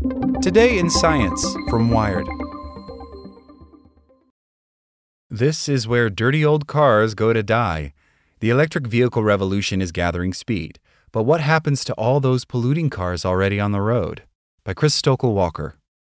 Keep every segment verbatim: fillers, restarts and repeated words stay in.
Today in Science from Wired. This is where dirty old cars go to die. The electric vehicle revolution is gathering speed. But what happens to all those polluting cars already on the road? By Chris Stokel-Walker.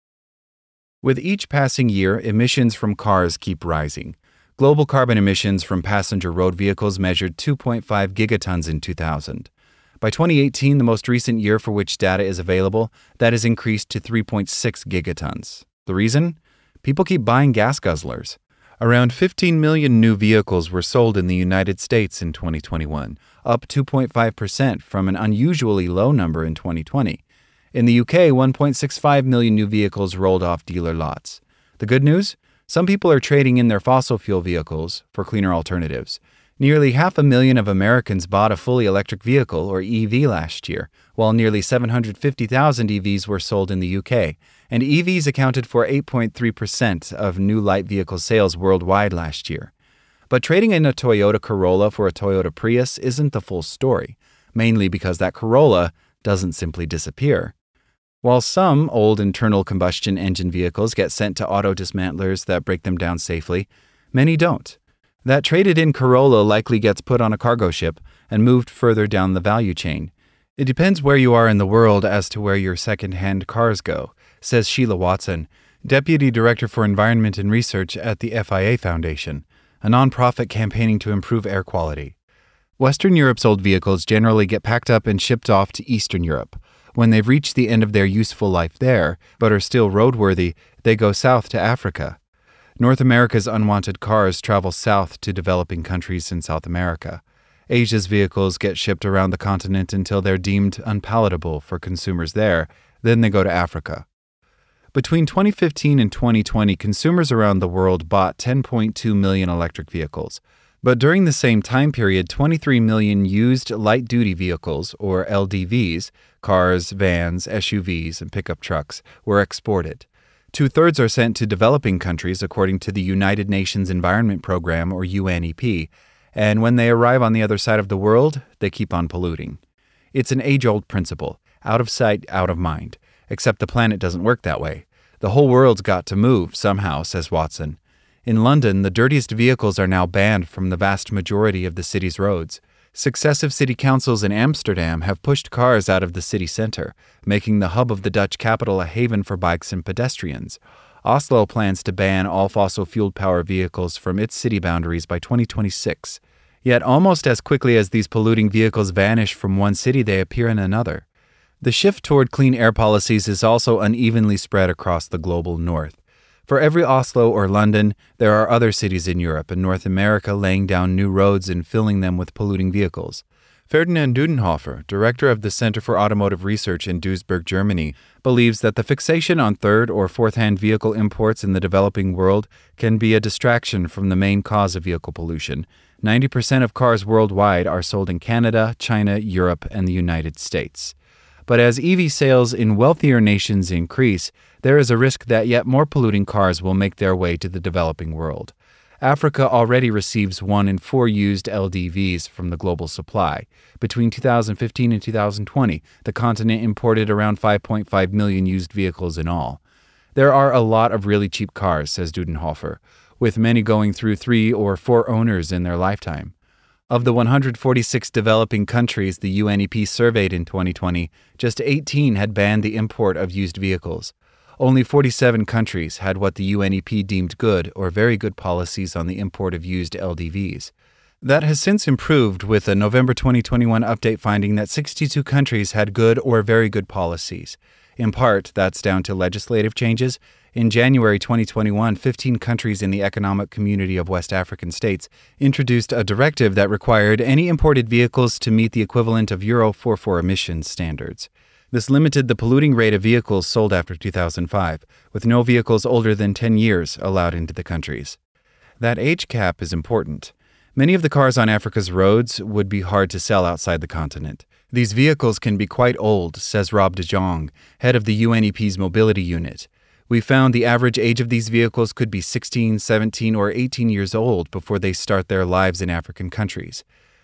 With each passing year, emissions from cars keep rising. Global carbon emissions from passenger road vehicles measured two point five gigatons in two thousand. By twenty eighteen, the most recent year for which data is available, that has increased to three point six gigatons. The reason? People keep buying gas guzzlers. Around fifteen million new vehicles were sold in the United States in twenty twenty-one, up two point five percent from an unusually low number in twenty twenty. In the U K, one point six five million new vehicles rolled off dealer lots. The good news? Some people are trading in their fossil fuel vehicles for cleaner alternatives. Nearly half a million of Americans bought a fully electric vehicle, or E V, last year, while nearly seven hundred fifty thousand E Vs were sold in the U K, and E Vs accounted for eight point three percent of new light vehicle sales worldwide last year. But trading in a Toyota Corolla for a Toyota Prius isn't the full story, mainly because that Corolla doesn't simply disappear. While some old internal combustion engine vehicles get sent to auto dismantlers that break them down safely, many don't. That traded-in Corolla likely gets put on a cargo ship and moved further down the value chain. It depends where you are in the world as to where your second-hand cars go, says Sheila Watson, Deputy Director for Environment and Research at the F I A Foundation, a nonprofit campaigning to improve air quality. Western Europe's old vehicles generally get packed up and shipped off to Eastern Europe. When they've reached the end of their useful life there, but are still roadworthy, they go south to Africa. North America's unwanted cars travel south to developing countries in South America. Asia's vehicles get shipped around the continent until they're deemed unpalatable for consumers there, then they go to Africa. Between twenty fifteen and twenty twenty, consumers around the world bought ten point two million electric vehicles. But during the same time period, twenty-three million used light-duty vehicles, or L D Vs, cars, vans, S U Vs, and pickup trucks, were exported. Two-thirds are sent to developing countries according to the United Nations Environment Program, or U N E P, and when they arrive on the other side of the world, they keep on polluting. It's an age-old principle, out of sight, out of mind, except the planet doesn't work that way. The whole world's got to move somehow, says Watson. In London, the dirtiest vehicles are now banned from the vast majority of the city's roads. Successive city councils in Amsterdam have pushed cars out of the city center, making the hub of the Dutch capital a haven for bikes and pedestrians. Oslo plans to ban all fossil-fueled power vehicles from its city boundaries by twenty twenty-six. Yet almost as quickly as these polluting vehicles vanish from one city, they appear in another. The shift toward clean air policies is also unevenly spread across the global north. For every Oslo or London, there are other cities in Europe and North America laying down new roads and filling them with polluting vehicles. Ferdinand Dudenhofer, director of the Center for Automotive Research in Duisburg, Germany, believes that the fixation on third- or fourth-hand vehicle imports in the developing world can be a distraction from the main cause of vehicle pollution. ninety percent of cars worldwide are sold in Canada, China, Europe, and the United States. But as E V sales in wealthier nations increase, there is a risk that yet more polluting cars will make their way to the developing world. Africa already receives one in four used L D Vs from the global supply. Between two thousand fifteen and two thousand twenty, the continent imported around five point five million used vehicles in all. There are a lot of really cheap cars, says Dudenhofer, with many going through three or four owners in their lifetime. Of the one hundred forty-six developing countries the U N E P surveyed in twenty twenty, just eighteen had banned the import of used vehicles. Only forty-seven countries had what the U N E P deemed good or very good policies on the import of used L D Vs. That has since improved, with a November twenty twenty-one update finding that sixty-two countries had good or very good policies. In part, that's down to legislative changes. In January twenty twenty-one, fifteen countries in the Economic Community of West African States introduced a directive that required any imported vehicles to meet the equivalent of Euro four four emissions standards. This limited the polluting rate of vehicles sold after two thousand five, with no vehicles older than ten years allowed into the countries. That age cap is important. Many of the cars on Africa's roads would be hard to sell outside the continent. These vehicles can be quite old, says Rob de Jong, head of the U N E P's mobility unit. We found the average age of these vehicles could be sixteen, seventeen, or eighteen years old before they start their lives in African countries.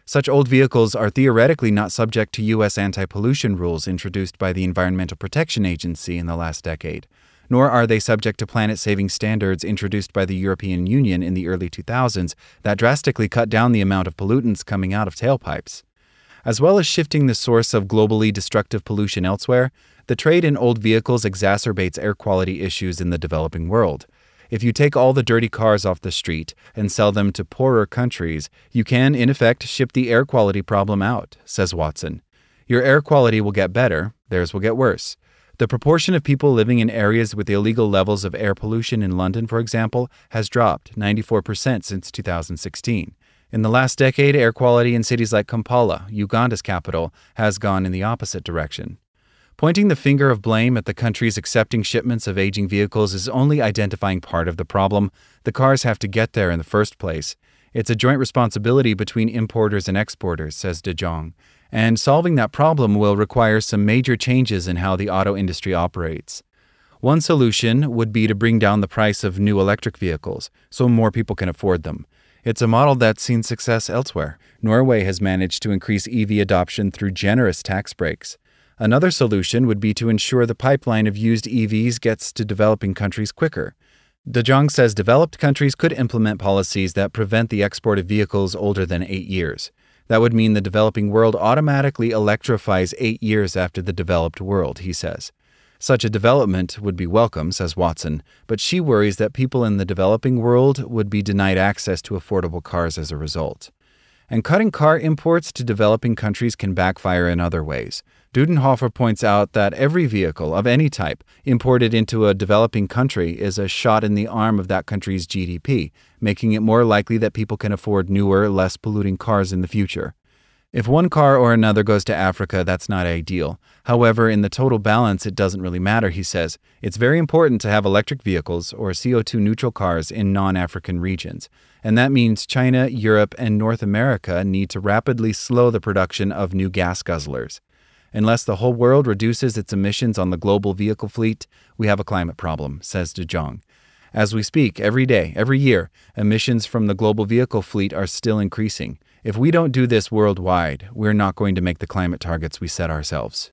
Such old vehicles are theoretically not subject to U S anti-pollution rules introduced by the Environmental Protection Agency in the last decade, nor are they subject to planet-saving standards introduced by the European Union in the early two thousands that drastically cut down the amount of pollutants coming out of tailpipes. As well as shifting the source of globally destructive pollution elsewhere, the trade in old vehicles exacerbates air quality issues in the developing world. If you take all the dirty cars off the street and sell them to poorer countries, you can, in effect, ship the air quality problem out, says Watson. Your air quality will get better, theirs will get worse. The proportion of people living in areas with illegal levels of air pollution in London, for example, has dropped ninety-four percent since two thousand sixteen. In the last decade, air quality in cities like Kampala, Uganda's capital, has gone in the opposite direction. Pointing the finger of blame at the countries accepting shipments of aging vehicles is only identifying part of the problem. The cars have to get there in the first place. It's a joint responsibility between importers and exporters, says De Jong, and solving that problem will require some major changes in how the auto industry operates. One solution would be to bring down the price of new electric vehicles so more people can afford them. It's a model that's seen success elsewhere. Norway has managed to increase E V adoption through generous tax breaks. Another solution would be to ensure the pipeline of used E Vs gets to developing countries quicker. De Jong says developed countries could implement policies that prevent the export of vehicles older than eight years. That would mean the developing world automatically electrifies eight years after the developed world, he says. Such a development would be welcome, says Watson, but she worries that people in the developing world would be denied access to affordable cars as a result. And cutting car imports to developing countries can backfire in other ways. Dudenhofer points out that every vehicle of any type imported into a developing country is a shot in the arm of that country's G D P, making it more likely that people can afford newer, less polluting cars in the future. If one car or another goes to Africa, that's not ideal. However, in the total balance, it doesn't really matter, he says. It's very important to have electric vehicles or C O two neutral cars in non-African regions. And that means China, Europe, and North America need to rapidly slow the production of new gas guzzlers. Unless the whole world reduces its emissions on the global vehicle fleet, we have a climate problem, says De Jong. As we speak, every day, every year, emissions from the global vehicle fleet are still increasing. If we don't do this worldwide, we're not going to make the climate targets we set ourselves.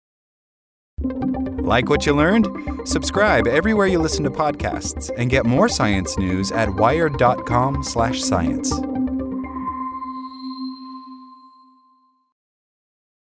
Like what you learned? Subscribe everywhere you listen to podcasts and get more science news at wired dot com slash science.